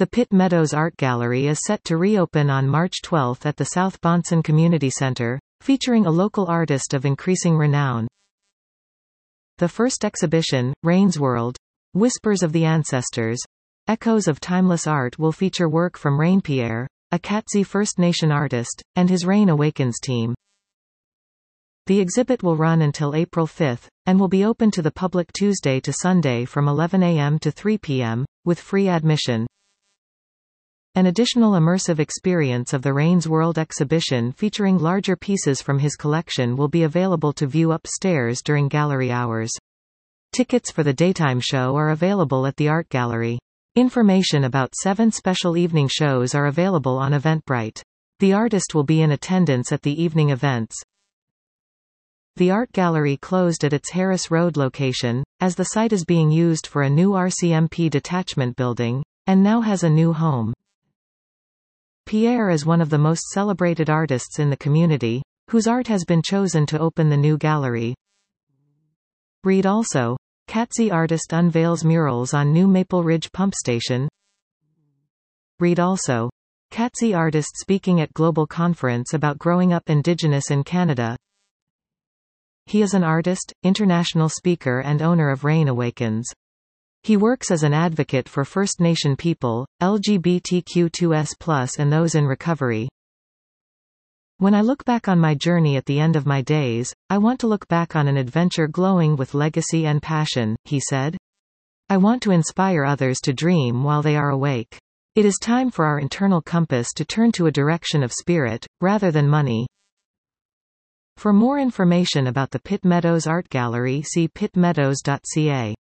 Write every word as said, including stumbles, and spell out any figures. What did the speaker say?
The Pitt Meadows Art Gallery is set to reopen on March twelfth at the South Bonson Community Center, featuring a local artist of increasing renown. The first exhibition, Rain's World, Whispers of the Ancestors, Echoes of Timeless Art, will feature work from Rain Pierre, a Katzie First Nation artist, and his Rain Awakens team. The exhibit will run until April fifth, and will be open to the public Tuesday to Sunday from eleven a m to three p m, with free admission. An additional immersive experience of the Rain's World exhibition featuring larger pieces from his collection will be available to view upstairs during gallery hours. Tickets for the daytime show are available at the art gallery. Information about seven special evening shows are available on Eventbrite. The artist will be in attendance at the evening events. The art gallery closed at its Harris Road location, as the site is being used for a new R C M P detachment building, and now has a new home. Pierre is one of the most celebrated artists in the community, whose art has been chosen to open the new gallery. Read also: Katzie artist unveils murals on new Maple Ridge pump station. Read also: Katzie artist speaking at global conference about growing up Indigenous in Canada. He is an artist, international speaker and owner of Rain Awakens. He works as an advocate for First Nation people, L G B T Q two S plus, and those in recovery. When I look back on my journey at the end of my days, I want to look back on an adventure glowing with legacy and passion, he said. I want to inspire others to dream while they are awake. It is time for our internal compass to turn to a direction of spirit, rather than money. For more information about the Pitt Meadows Art Gallery, see pitt meadows dot c a.